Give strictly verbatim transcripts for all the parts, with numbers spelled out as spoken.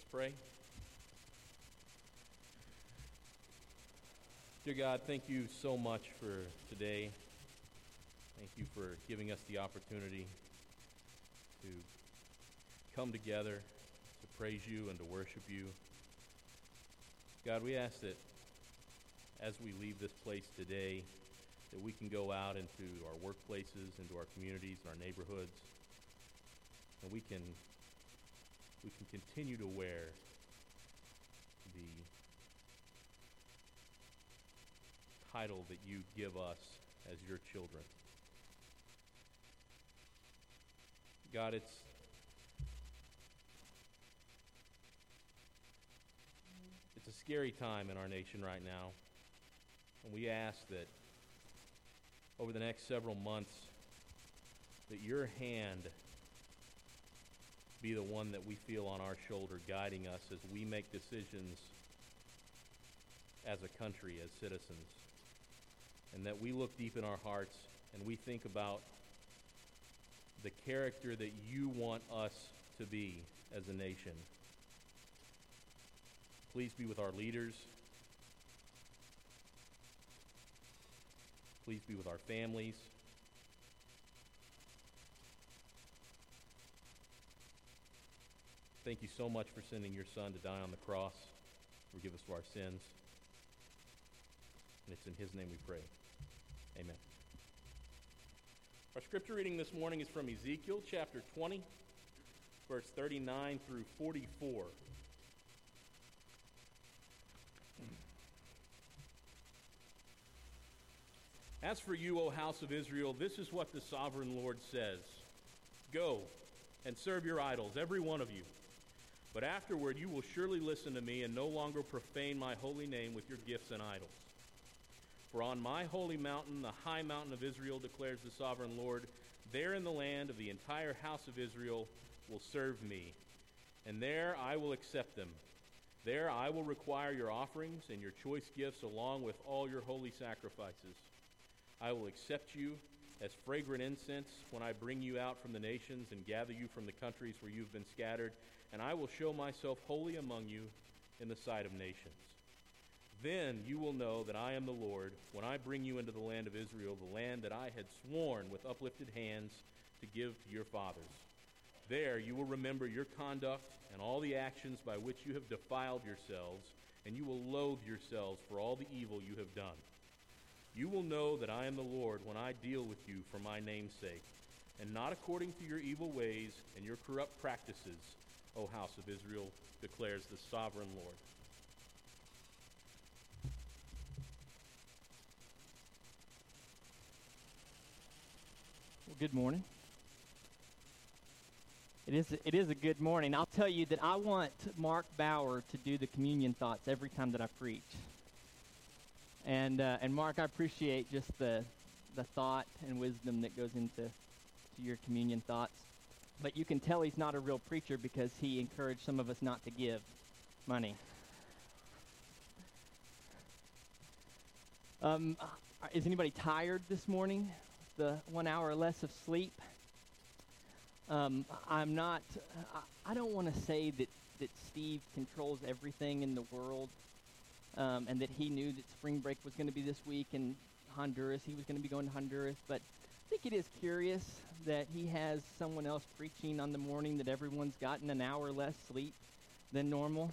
pray. Dear God, thank you so much for today. Thank you for giving us the opportunity to come together to praise you and to worship you. God, we ask that as we leave this place today, that we can go out into our workplaces, into our communities, and our neighborhoods, and we can we can continue to wear the title that you give us as your children. God, it's it's a scary time in our nation right now, and we ask that over the next several months that your hand be the one that we feel on our shoulder guiding us as we make decisions as a country, as citizens, and that we look deep in our hearts and we think about the character that you want us to be as a nation. Please be with our leaders. Please be with our families. Thank you so much for sending your Son to die on the cross, forgive us for our sins. And it's in his name we pray. Amen. Our scripture reading this morning is from Ezekiel chapter twenty, verse thirty-nine through forty-four. As for you, O house of Israel, this is what the sovereign Lord says. Go and serve your idols, every one of you. But afterward you will surely listen to me and no longer profane my holy name with your gifts and idols. For on my holy mountain, the high mountain of Israel, declares the sovereign Lord, there in the land of the entire house of Israel will serve me, and there I will accept them. There I will require your offerings and your choice gifts along with all your holy sacrifices. I will accept you as fragrant incense when I bring you out from the nations and gather you from the countries where you've been scattered, and I will show myself holy among you in the sight of nations. Then you will know that I am the Lord when I bring you into the land of Israel, the land that I had sworn with uplifted hands to give to your fathers. There you will remember your conduct and all the actions by which you have defiled yourselves, and you will loathe yourselves for all the evil you have done. You will know that I am the Lord when I deal with you for my name's sake, and not according to your evil ways and your corrupt practices, O house of Israel, declares the sovereign Lord. Well, good morning. It is, it is a good morning. I'll tell you that I want Mark Bauer to do the communion thoughts every time that I preach. And uh, and Mark, I appreciate just the the thought and wisdom that goes into to your communion thoughts. But you can tell he's not a real preacher because he encouraged some of us not to give money. Um, is anybody tired this morning? The one hour or less of sleep? Um, I'm not, I, I don't want to say that, that Steve controls everything in the world, um, and that he knew that spring break was going to be this week in Honduras. He was going to be going to Honduras, but I think it is curious that he has someone else preaching on the morning that everyone's gotten an hour less sleep than normal.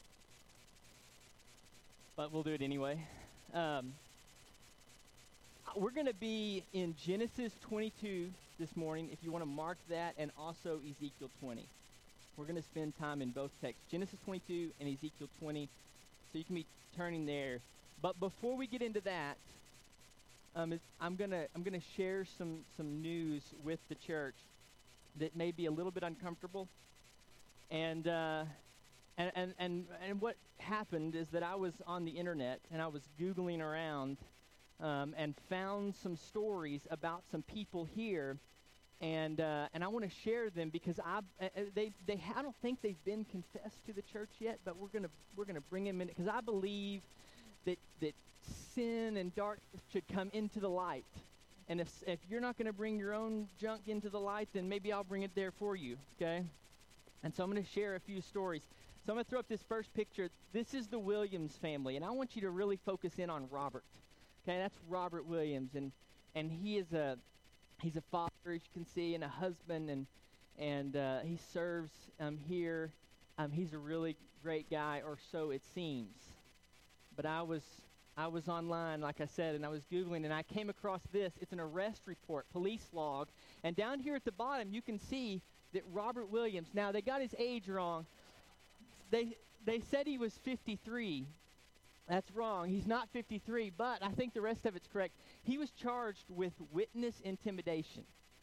But we'll do it anyway. Um, we're going to be in Genesis twenty-two this morning, if you want to mark that, and also Ezekiel twenty. We're going to spend time in both texts, Genesis twenty-two and Ezekiel twenty, so you can be turning there. But before we get into that, um, I'm gonna I'm gonna share some some news with the church that may be a little bit uncomfortable, and uh, and and and and what happened is that I was on the internet and I was Googling around. Um, and found some stories about some people here, and uh, and I want to share them because I uh, they they I don't think they've been confessed to the church yet, but we're gonna we're gonna bring them in because I believe that that sin and darkness should come into the light, and if if you're not gonna bring your own junk into the light, then maybe I'll bring it there for you, okay? And so I'm gonna share a few stories. So I'm going to throw up this first picture. This is the Williams family, and I want you to really focus in on Robert. Okay, that's Robert Williams, and and he is a he's a father, as you can see, and a husband, and and uh, he serves um, here. Um, he's a really great guy, or so it seems. But I was I was online, like I said, and I was Googling, and I came across this. It's an arrest report, police log, and down here at the bottom, you can see that Robert Williams. Now they got his age wrong. They they said he was fifty-three. That's wrong. He's not fifty-three, but I think the rest of it's correct. He was charged with witness intimidation.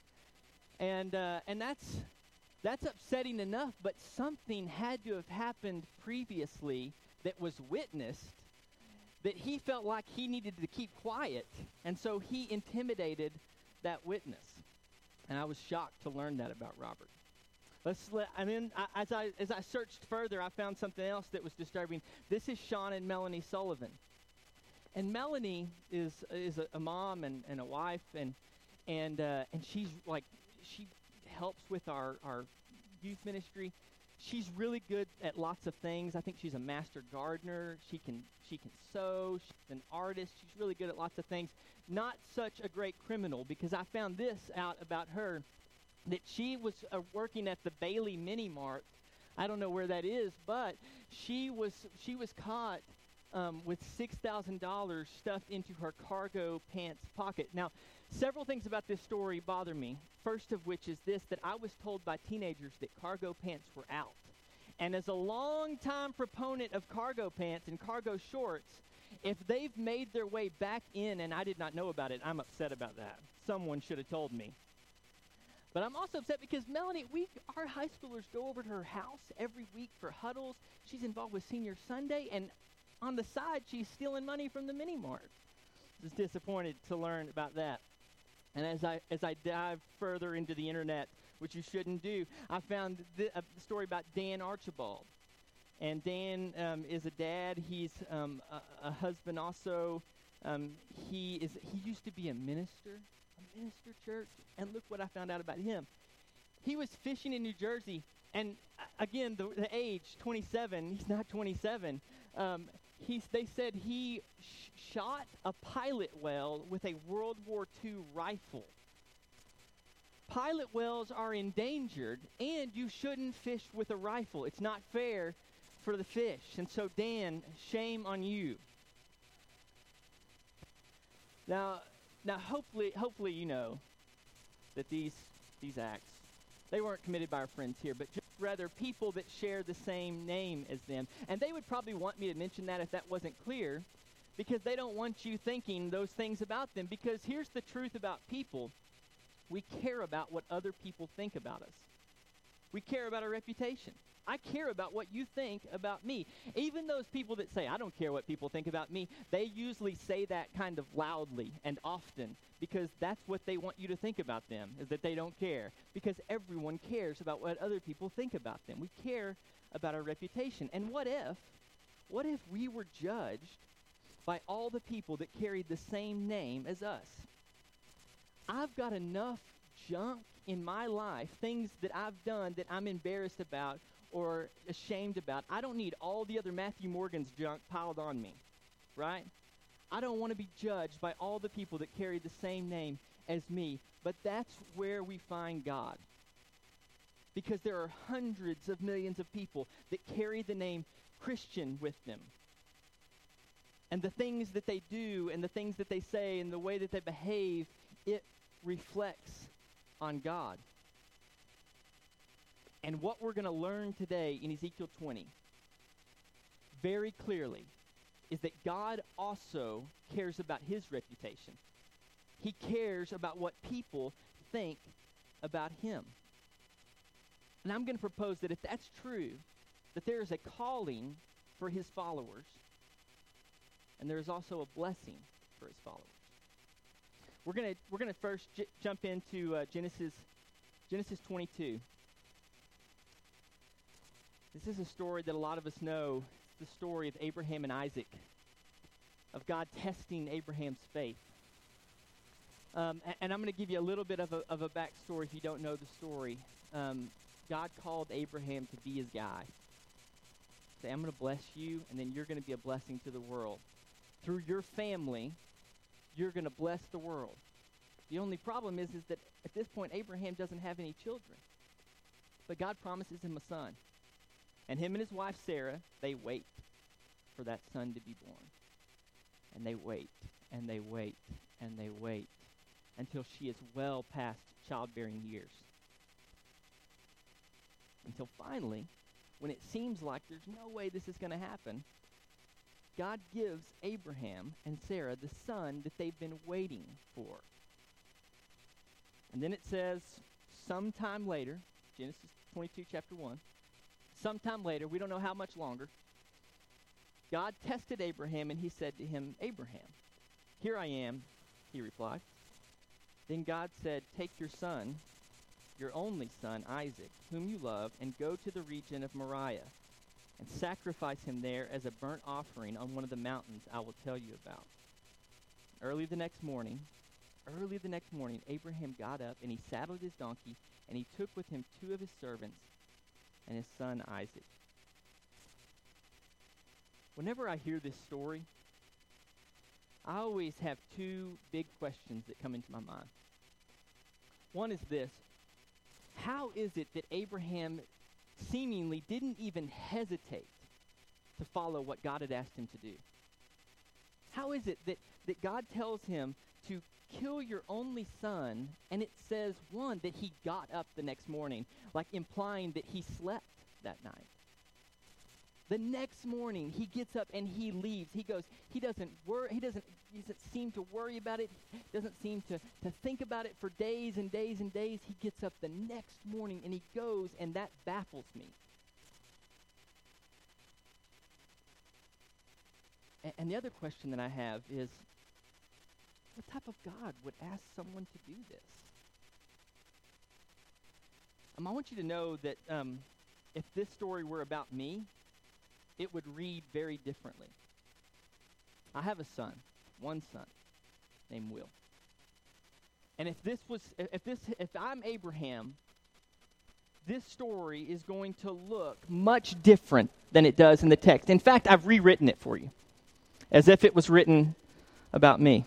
And uh, and that's that's upsetting enough, but something had to have happened previously that was witnessed that he felt like he needed to keep quiet, and so he intimidated that witness. And I was shocked to learn that about Robert. Let's let, and then I, as I as I searched further, I found something else that was disturbing. This is Sean and Melanie Sullivan, and Melanie is is a, a mom and, and a wife, and and uh, and she's like she helps with our our youth ministry. She's really good at lots of things. I think she's a master gardener. She can she can sew. She's an artist. She's really good at lots of things. Not such a great criminal, because I found this out about her. That she was uh, working at the Bailey Mini Mart. I don't know where that is, but she was she was caught um, with six thousand dollars stuffed into her cargo pants pocket. Now, several things about this story bother me. First of which is this, that I was told by teenagers that cargo pants were out. And as a longtime proponent of cargo pants and cargo shorts, if they've made their way back in and I did not know about it, I'm upset about that. Someone should have told me. But I'm also upset because Melanie, we, our high schoolers go over to her house every week for huddles. She's involved with Senior Sunday, and on the side, she's stealing money from the mini mart. I was disappointed to learn about that. And as I as I dive further into the internet, which you shouldn't do, I found th- a story about Dan Archibald. And Dan um, is a dad. He's um, a, a husband also. Um, he is he used to be a minister. Minister church, and look what I found out about him. He was fishing in New Jersey, and uh, again, the, the age, twenty-seven, he's not twenty-seven. Um, he's, they said he sh- shot a pilot whale with a World War Two rifle. Pilot whales are endangered, and you shouldn't fish with a rifle. It's not fair for the fish. And so, Dan, shame on you. Now, Now, hopefully, hopefully you know that these these acts, they weren't committed by our friends here, but just rather people that share the same name as them. And they would probably want me to mention that if that wasn't clear, because they don't want you thinking those things about them. Because here's the truth about people. We care about what other people think about us. We care about our reputation. I care about what you think about me. Even those people that say, I don't care what people think about me, they usually say that kind of loudly and often because that's what they want you to think about them, is that they don't care. Because everyone cares about what other people think about them. We care about our reputation. And what if, what if we were judged by all the people that carried the same name as us? I've got enough junk in my life, things that I've done that I'm embarrassed about or ashamed about. I don't need all the other Matthew Morgan's junk piled on me, right? I don't want to be judged by all the people that carry the same name as me, but that's where we find God. Because there are hundreds of millions of people that carry the name Christian with them. And the things that they do and the things that they say and the way that they behave, it reflects on God. And what we're going to learn today in Ezekiel twenty, very clearly, is that God also cares about his reputation. He cares about what people think about him. And I'm going to propose that if that's true, that there is a calling for his followers, and there is also a blessing for his followers. We're going to we're going to first j- jump into uh, Genesis Genesis twenty-two. This is a story that a lot of us know. It's the story of Abraham and Isaac, of God testing Abraham's faith. Um, and, and I'm going to give you a little bit of a, of a backstory if you don't know the story. Um, God called Abraham to be his guy. say, I'm going to bless you, and then you're going to be a blessing to the world. Through your family, you're going to bless the world. The only problem is, is that at this point, Abraham doesn't have any children. But God promises him a son. And him and his wife, Sarah, they wait for that son to be born. And they wait, and they wait, and they wait until she is well past childbearing years. Until finally, when it seems like there's no way this is going to happen, God gives Abraham and Sarah the son that they've been waiting for. And then it says, sometime later, Genesis twenty-two, chapter one, sometime later, we don't know how much longer, God tested Abraham, and he said to him, Abraham, here I am, he replied. Then God said, take your son, your only son, Isaac, whom you love, and go to the region of Moriah, and sacrifice him there as a burnt offering on one of the mountains I will tell you about. Early the next morning, early the next morning, Abraham got up, and he saddled his donkey, and he took with him two of his servants and his son Isaac. Whenever I hear this story, I always have two big questions that come into my mind. One is this: how is it that Abraham seemingly didn't even hesitate to follow what God had asked him to do? How is it that, that God tells him to kill your only son, and it says, one, that he got up the next morning, like implying that he slept that night? The next morning, he gets up and he leaves. He goes, he doesn't worry, he doesn't, he doesn't seem to worry about it, doesn't seem to, to think about it for days and days and days. He gets up the next morning and he goes, and that baffles me. And, and the other question that I have is, what type of God would ask someone to do this? Um, I want you to know that um, if this story were about me, it would read very differently. I have a son, one son, named Will. And if this was, if this, if I'm Abraham, this story is going to look much different than it does in the text. In fact, I've rewritten it for you, as if it was written about me.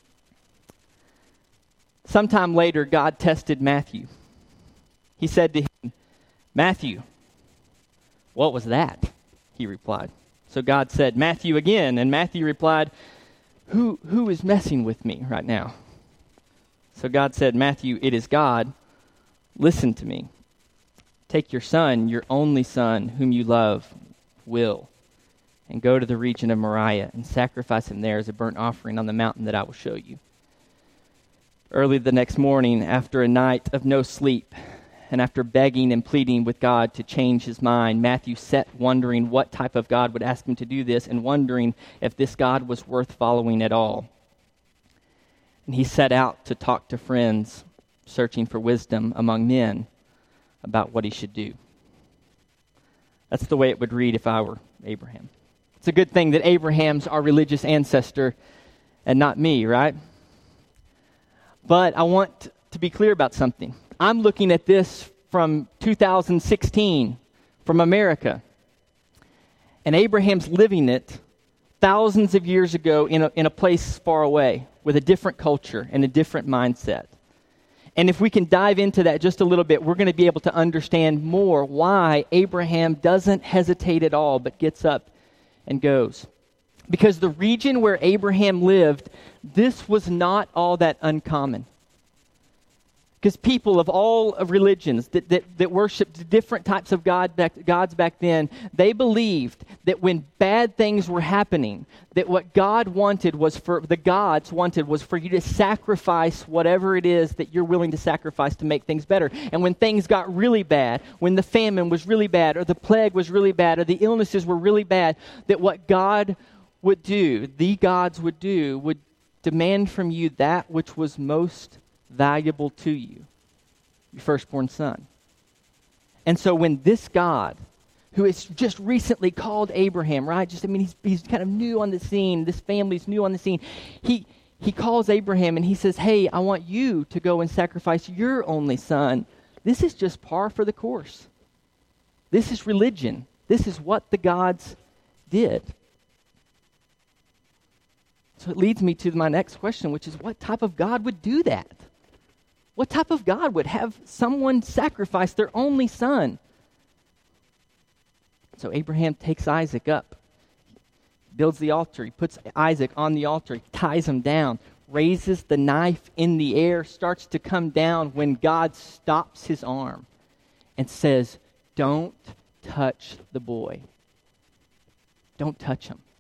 Sometime later, God tested Matthew. He said to him, Matthew, what was that? He replied. So God said, Matthew again. And Matthew replied, Who who is messing with me right now? So God said, Matthew, it is God. Listen to me. Take your son, your only son, whom you love, Will, and go to the region of Moriah and sacrifice him there as a burnt offering on the mountain that I will show you. Early the next morning, after a night of no sleep, and after begging and pleading with God to change his mind, Matthew sat wondering what type of God would ask him to do this, and wondering if this God was worth following at all. And he set out to talk to friends, searching for wisdom among men about what he should do. That's the way it would read if I were Abraham. It's a good thing that Abraham's our religious ancestor and not me, right? But I want to be clear about something. I'm looking at this from two thousand sixteen, from America. And Abraham's living it thousands of years ago in a, in a place far away with a different culture and a different mindset. And if we can dive into that just a little bit, we're going to be able to understand more why Abraham doesn't hesitate at all, but gets up and goes. Because the region where Abraham lived, this was not all that uncommon. Because people of all of religions that, that, that worshipped different types of God back, gods back then, they believed that when bad things were happening, that what God wanted was for, the gods wanted was for you to sacrifice whatever it is that you're willing to sacrifice to make things better. And when things got really bad, when the famine was really bad, or the plague was really bad, or the illnesses were really bad, that what God would do, the gods would do, would demand from you that which was most valuable to you, your firstborn son. And so when this God, who has just recently called Abraham, right? Just, I mean, he's, he's kind of new on the scene. This family's new on the scene. He, he calls Abraham and he says, hey, I want you to go and sacrifice your only son. This is just par for the course. This is religion. This is what the gods did. So it leads me to my next question, which is what type of God would do that? What type of God would have someone sacrifice their only son? So Abraham takes Isaac up, builds the altar. He puts Isaac on the altar, he ties him down, raises the knife in the air, starts to come down when God stops his arm and says, "Don't touch the boy. Don't touch him.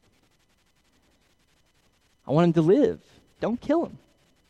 I want him to live. Don't kill him."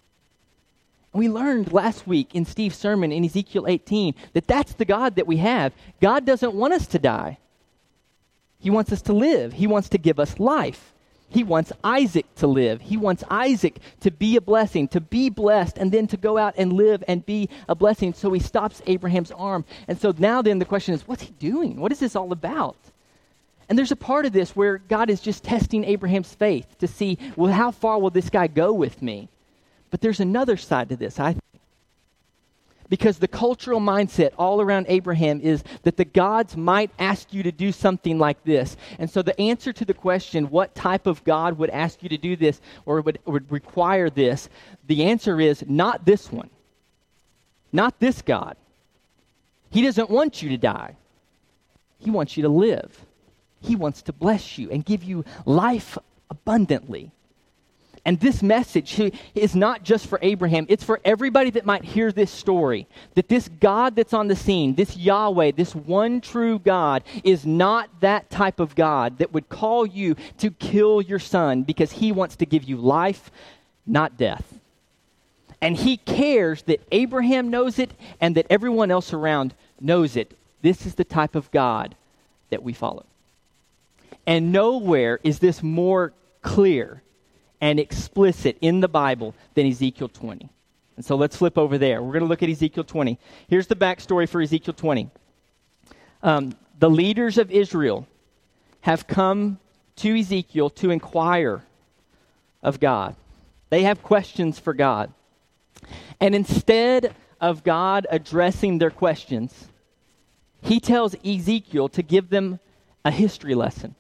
And we learned last week in Steve's sermon in Ezekiel eighteen that that's the God that we have. God doesn't want us to die. He wants us to live. He wants to give us life. He wants Isaac to live. He wants Isaac to be a blessing, to be blessed, and then to go out and live and be a blessing. So he stops Abraham's arm. And so now then the question is, what's he doing? What is this all about? And there's a part of this where God is just testing Abraham's faith to see, well, how far will this guy go with me? But there's another side to this, I think. Because the cultural mindset all around Abraham is that the gods might ask you to do something like this. And so the answer to the question, what type of God would ask you to do this or would, would require this, the answer is not this one. Not this God. He doesn't want you to die. He wants you to live. He wants to bless you and give you life abundantly. And this message is not just for Abraham. It's for everybody that might hear this story. That this God that's on the scene, this Yahweh, this one true God, is not that type of God that would call you to kill your son because he wants to give you life, not death. And he cares that Abraham knows it and that everyone else around knows it. This is the type of God that we follow. And nowhere is this more clear and explicit in the Bible than Ezekiel twenty. And so let's flip over there. We're going to look at Ezekiel twenty. Here's the backstory for Ezekiel twenty. Um, the leaders of Israel have come to Ezekiel to inquire of God. They have questions for God. And instead of God addressing their questions, he tells Ezekiel to give them a history lesson.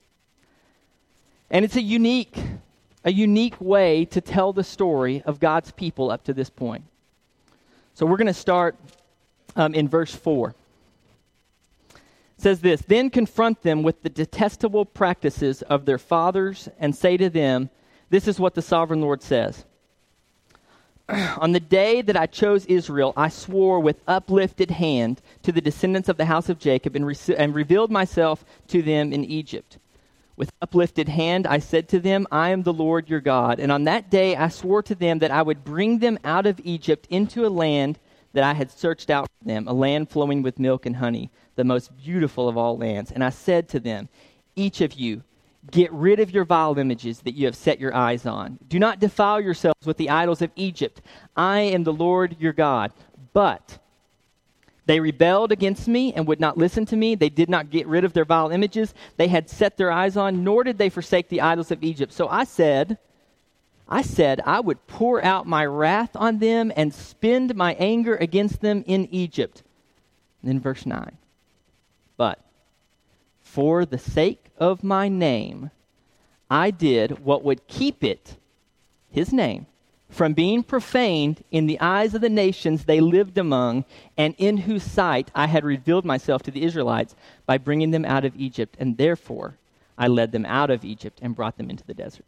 And it's a unique A unique way to tell the story of God's people up to this point. So we're going to start um, in verse four. It says this, "Then confront them with the detestable practices of their fathers and say to them, this is what the sovereign Lord says. On the day that I chose Israel, I swore with uplifted hand to the descendants of the house of Jacob and, re- and revealed myself to them in Egypt. With uplifted hand, I said to them, I am the Lord your God. And on that day, I swore to them that I would bring them out of Egypt into a land that I had searched out for them, a land flowing with milk and honey, the most beautiful of all lands. And I said to them, each of you, get rid of your vile images that you have set your eyes on. Do not defile yourselves with the idols of Egypt. I am the Lord your God. But they rebelled against me and would not listen to me. They did not get rid of their vile images they had set their eyes on, nor did they forsake the idols of Egypt. So I said, I said I would pour out my wrath on them and spend my anger against them in Egypt. And then verse nine. But for the sake of my name, I did what would keep it, his name, from being profaned in the eyes of the nations they lived among, and in whose sight I had revealed myself to the Israelites by bringing them out of Egypt. And therefore I led them out of Egypt and brought them into the desert.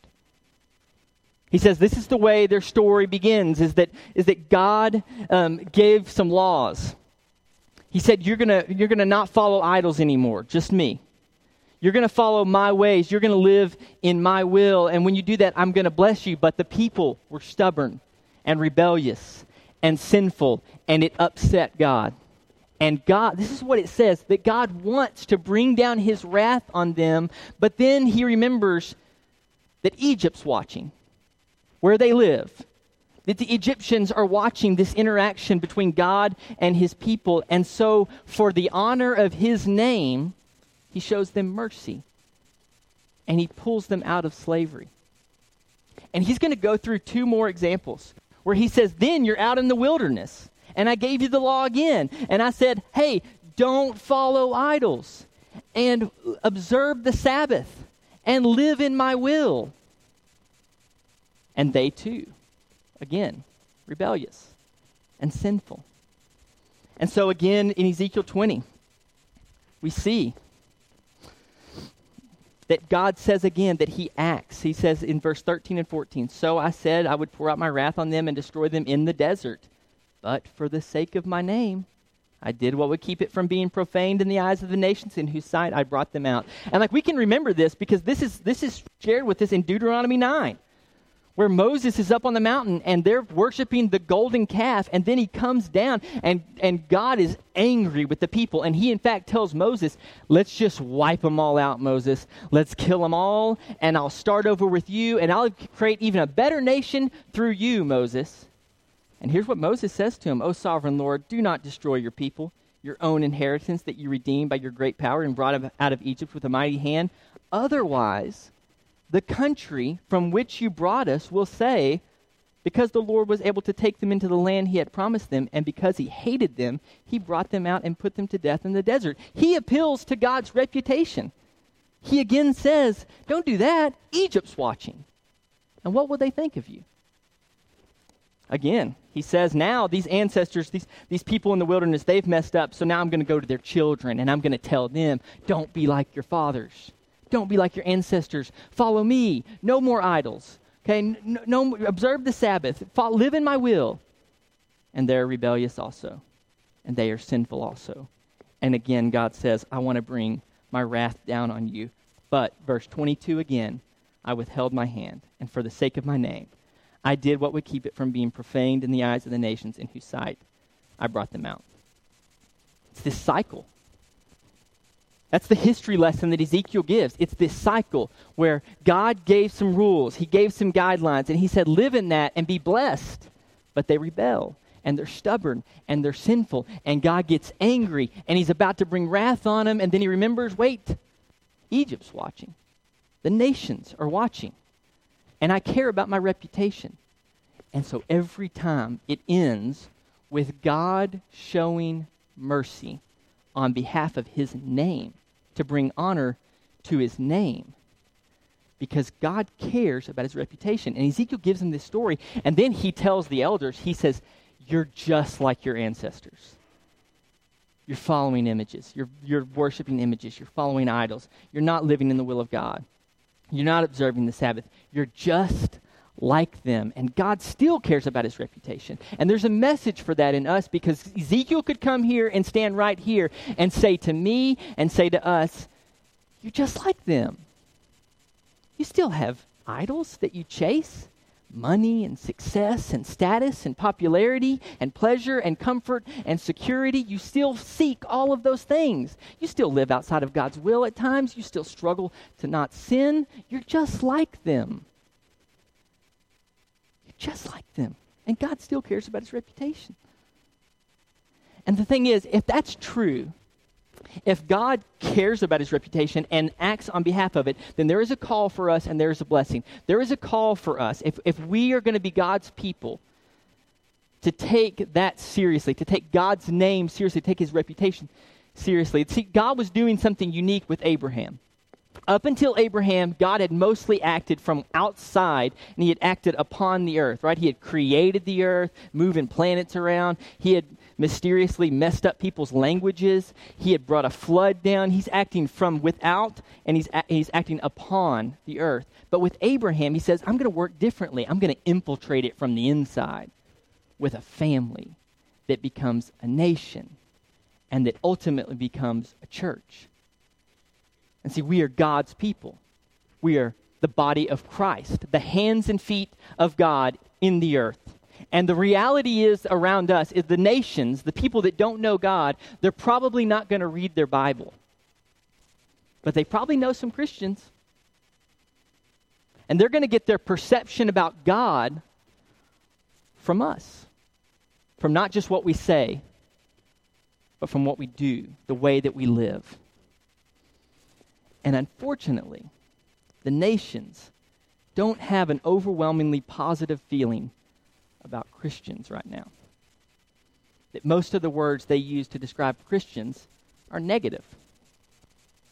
He says this is the way their story begins, is that, is that God um, gave some laws. He said, you're gonna, you're gonna not follow idols anymore, just me. You're going to follow my ways. You're going to live in my will. And when you do that, I'm going to bless you. But the people were stubborn and rebellious and sinful, and it upset God. And God, this is what it says, that God wants to bring down his wrath on them, but then he remembers that Egypt's watching, where they live. That the Egyptians are watching this interaction between God and his people. And so for the honor of his name, he shows them mercy, and he pulls them out of slavery. And he's going to go through two more examples where he says, then you're out in the wilderness, and I gave you the law again. And I said, hey, don't follow idols. and observe the Sabbath and live in my will. And they too, again, rebellious and sinful. And so again, in Ezekiel twenty, we see that God says again that he acts. He says in verse thirteen and fourteen, "So I said I would pour out my wrath on them and destroy them in the desert. But for the sake of my name, I did what would keep it from being profaned in the eyes of the nations in whose sight I brought them out." And like we can remember this because this is this is shared with us in Deuteronomy nine, where Moses is up on the mountain and they're worshiping the golden calf, and then he comes down and, and God is angry with the people. And he in fact tells Moses, let's just wipe them all out, Moses. Let's kill them all, and I'll start over with you, and I'll create even a better nation through you, Moses. And here's what Moses says to him: "O sovereign Lord, do not destroy your people, your own inheritance that you redeemed by your great power and brought out of Egypt with a mighty hand. Otherwise, the country from which you brought us will say, because the Lord was able to take them into the land he had promised them, and because he hated them, he brought them out and put them to death in the desert." He appeals to God's reputation. He again says, don't do that. Egypt's watching. And what will they think of you? Again, he says, now these ancestors, these, these people in the wilderness, they've messed up, so now I'm going to go to their children, and I'm going to tell them, don't be like your fathers. Don't be like your ancestors. Follow me. No more idols. Okay, no, no observe the Sabbath. Follow, live in my will. And they're rebellious also, and they are sinful also. And again, God says, I want to bring my wrath down on you. But, verse twenty-two again, I withheld my hand, and for the sake of my name, I did what would keep it from being profaned in the eyes of the nations in whose sight I brought them out. It's this cycle. That's the history lesson that Ezekiel gives. It's this cycle where God gave some rules. He gave some guidelines, and he said, live in that and be blessed. But they rebel, and they're stubborn, and they're sinful, and God gets angry, and he's about to bring wrath on them, and then he remembers, wait, Egypt's watching. The nations are watching. And I care about my reputation. And so every time it ends with God showing mercy on behalf of his name, to bring honor to his name, because God cares about his reputation. And Ezekiel gives him this story, and then he tells the elders, he says, you're just like your ancestors. You're following images. You're, you're worshiping images. You're following idols. You're not living in the will of God. You're not observing the Sabbath. You're just like them. And God still cares about his reputation. And there's a message for that in us, because Ezekiel could come here and stand right here and say to me and say to us, you're just like them. You still have idols that you chase. Money and success and status and popularity and pleasure and comfort and security. You still seek all of those things. You still live outside of God's will at times. You still struggle to not sin. You're just like them. You're just like them. And God still cares about his reputation. And the thing is, if that's true, if God cares about his reputation and acts on behalf of it, then there is a call for us and there is a blessing. There is a call for us, if, if we are going to be God's people, to take that seriously, to take God's name seriously, take his reputation seriously. See, God was doing something unique with Abraham. Up until Abraham, God had mostly acted from outside, and he had acted upon the earth, right? He had created the earth, moving planets around. He had mysteriously messed up people's languages. He had brought a flood down. He's acting from without, and he's a- he's acting upon the earth. But with Abraham, he says, I'm going to work differently. I'm going to infiltrate it from the inside with a family that becomes a nation and that ultimately becomes a church. And see, we are God's people. We are the body of Christ, the hands and feet of God in the earth. And the reality is around us is the nations, the people that don't know God, they're probably not going to read their Bible. But they probably know some Christians. And they're going to get their perception about God from us. From not just what we say, but from what we do, the way that we live. And unfortunately, the nations don't have an overwhelmingly positive feeling about Christians right now. That most of the words they use to describe Christians are negative.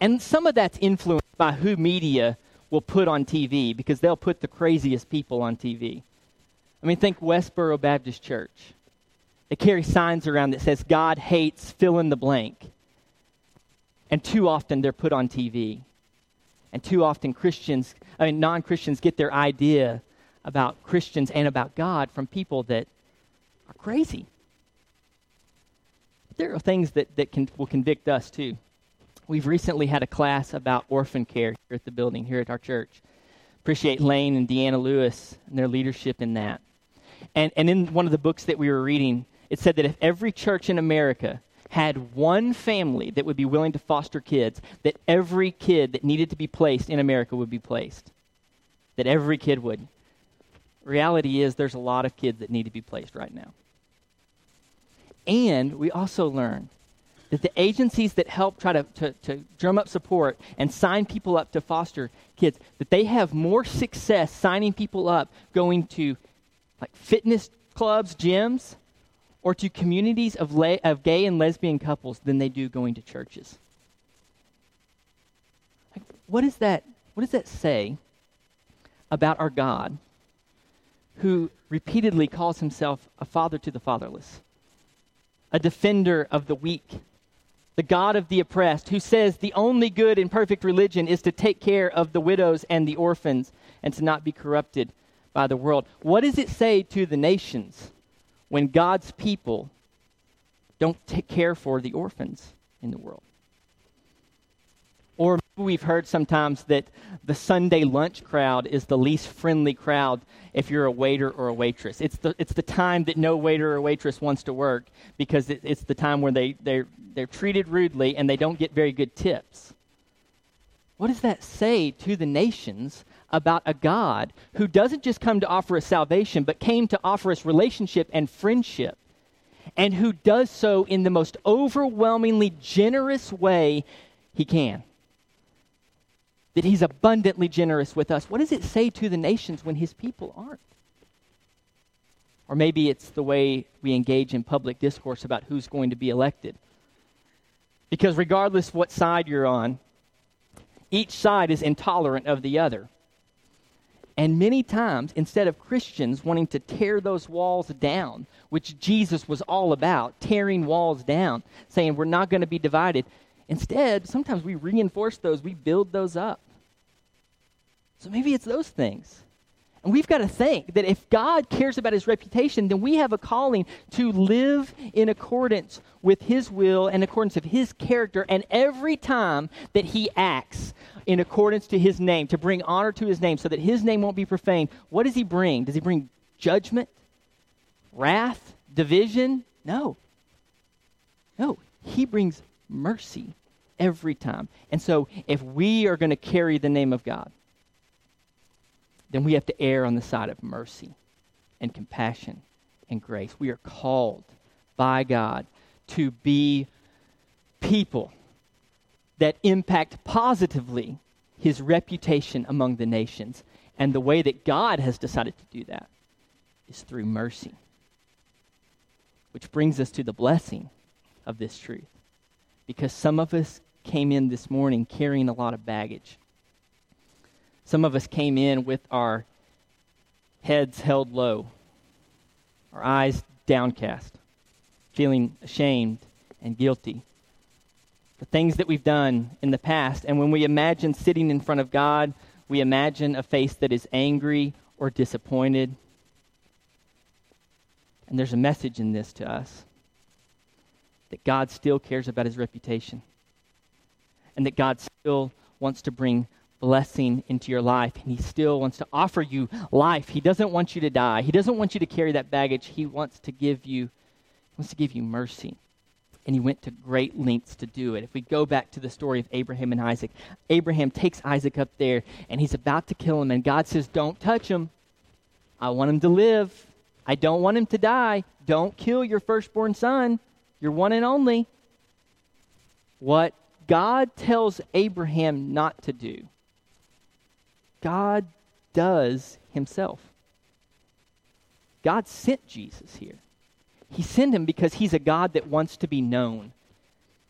And some of that's influenced by who media will put on T V, because they'll put the craziest people on T V. I mean, think Westboro Baptist Church. They carry signs around that says, God hates fill in the blank. And too often they're put on T V. And too often Christians, I mean, non-Christians get their idea about Christians and about God from people that are crazy. There are things that, that can, will convict us too. We've recently had a class about orphan care here at the building, here at our church. Appreciate Lane and Deanna Lewis and their leadership in that. And, and in one of the books that we were reading, it said that if every church in America had one family that would be willing to foster kids, that every kid that needed to be placed in America would be placed. That every kid would. Reality is there's a lot of kids that need to be placed right now. And we also learn that the agencies that help try to, to, to drum up support and sign people up to foster kids, that they have more success signing people up going to like fitness clubs, gyms, or to communities of, la- of gay and lesbian couples than they do going to churches. Like, what is that? What does that say about our God, who repeatedly calls himself a father to the fatherless, a defender of the weak, the God of the oppressed, who says the only good and perfect religion is to take care of the widows and the orphans and to not be corrupted by the world? What does it say to the nations when God's people don't take care for the orphans in the world? Or we've heard sometimes that the Sunday lunch crowd is the least friendly crowd if you're a waiter or a waitress. It's the it's the time that no waiter or waitress wants to work, because it, it's the time where they, they're, they're treated rudely and they don't get very good tips. What does that say to the nations about a God who doesn't just come to offer us salvation, but came to offer us relationship and friendship, and who does so in the most overwhelmingly generous way he can? That he's abundantly generous with us. What does it say to the nations when his people aren't? Or maybe it's the way we engage in public discourse about who's going to be elected. Because regardless what side you're on, each side is intolerant of the other. And many times, instead of Christians wanting to tear those walls down, which Jesus was all about, tearing walls down, saying we're not going to be divided, instead, sometimes we reinforce those, we build those up. So maybe it's those things. And we've got to think that if God cares about his reputation, then we have a calling to live in accordance with his will and accordance of his character. And every time that he acts in accordance to his name, to bring honor to his name so that his name won't be profaned, what does he bring? Does he bring judgment, wrath, division? No. No. He brings mercy every time. And so if we are going to carry the name of God, then we have to err on the side of mercy and compassion and grace. We are called by God to be people that impact positively his reputation among the nations. And the way that God has decided to do that is through mercy. Which brings us to the blessing of this truth. Because some of us came in this morning carrying a lot of baggage. Some of us came in with our heads held low, our eyes downcast, feeling ashamed and guilty for things that we've done in the past. And when we imagine sitting in front of God, we imagine a face that is angry or disappointed. And there's a message in this to us, that God still cares about his reputation, and that God still wants to bring blessing into your life, and he still wants to offer you life. He doesn't want you to die. He doesn't want you to carry that baggage. He wants to give you, wants to give you mercy. And he went to great lengths to do it. If we go back to the story of Abraham and Isaac, Abraham takes Isaac up there, and he's about to kill him, and God says, don't touch him. I want him to live. I don't want him to die. Don't kill your firstborn son, your one and only. What God tells Abraham not to do, God does himself. God sent Jesus here. He sent him because he's a God that wants to be known.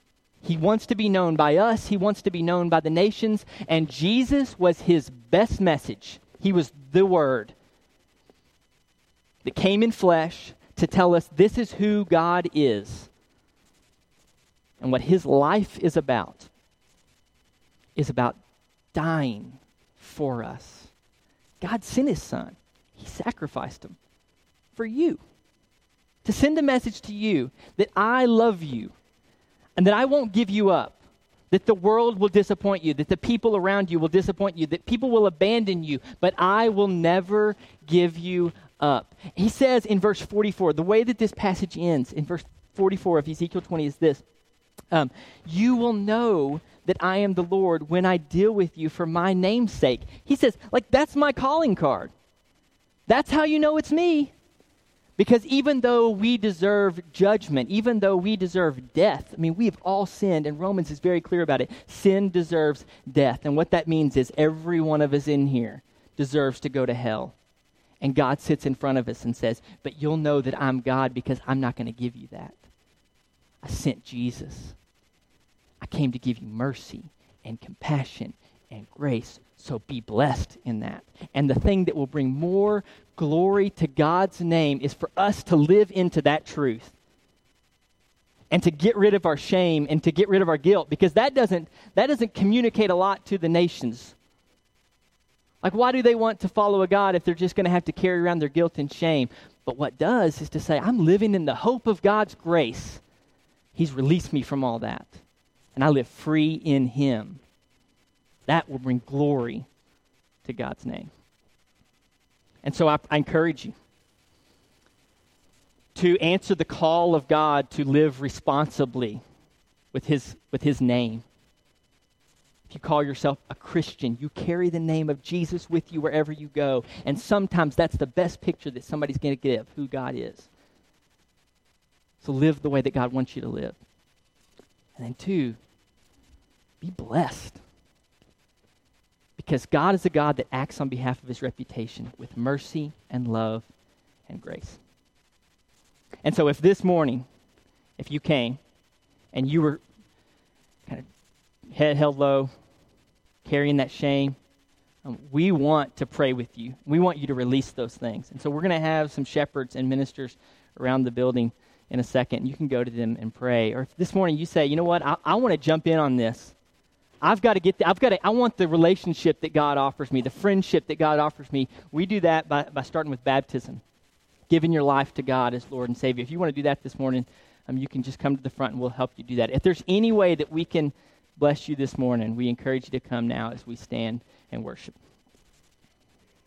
He wants to be known by us. He wants to be known by the nations. And Jesus was his best message. He was the Word that came in flesh to tell us this is who God is and what his life is about, is about dying for us. God sent his son. He sacrificed him for you, to send a message to you that I love you and that I won't give you up, that the world will disappoint you, that the people around you will disappoint you, that people will abandon you, but I will never give you up. He says in verse forty-four, the way that this passage ends in verse forty-four of Ezekiel twenty is this, um, you will know that I am the Lord when I deal with you for my name's sake. He says, like, that's my calling card. That's how you know it's me. Because even though we deserve judgment, even though we deserve death, I mean, we've all sinned, and Romans is very clear about it. Sin deserves death. And what that means is every one of us in here deserves to go to hell. And God sits in front of us and says, but you'll know that I'm God because I'm not going to give you that. I sent Jesus. I came to give you mercy and compassion and grace. So be blessed in that. And the thing that will bring more glory to God's name is for us to live into that truth and to get rid of our shame and to get rid of our guilt, because that doesn't that doesn't communicate a lot to the nations. Like, why do they want to follow a God if they're just going to have to carry around their guilt and shame? But what does is to say, I'm living in the hope of God's grace. He's released me from all that, and I live free in him. That will bring glory to God's name. And so I, I encourage you to answer the call of God to live responsibly with his, with his name. If you call yourself a Christian, you carry the name of Jesus with you wherever you go. And sometimes that's the best picture that somebody's going to give who God is. So live the way that God wants you to live. And then two, be blessed. Because God is a God that acts on behalf of his reputation with mercy and love and grace. And so if this morning, if you came and you were kind of head held low, carrying that shame, um, we want to pray with you. We want you to release those things. And so we're going to have some shepherds and ministers around the building in a second. You can go to them and pray. Or if this morning you say, you know what, I, I want to jump in on this. I've got to get, the, I've got to, I want the relationship that God offers me, the friendship that God offers me. We do that by, by starting with baptism, giving your life to God as Lord and Savior. If you want to do that this morning, um, you can just come to the front and we'll help you do that. If there's any way that we can bless you this morning, we encourage you to come now as we stand and worship.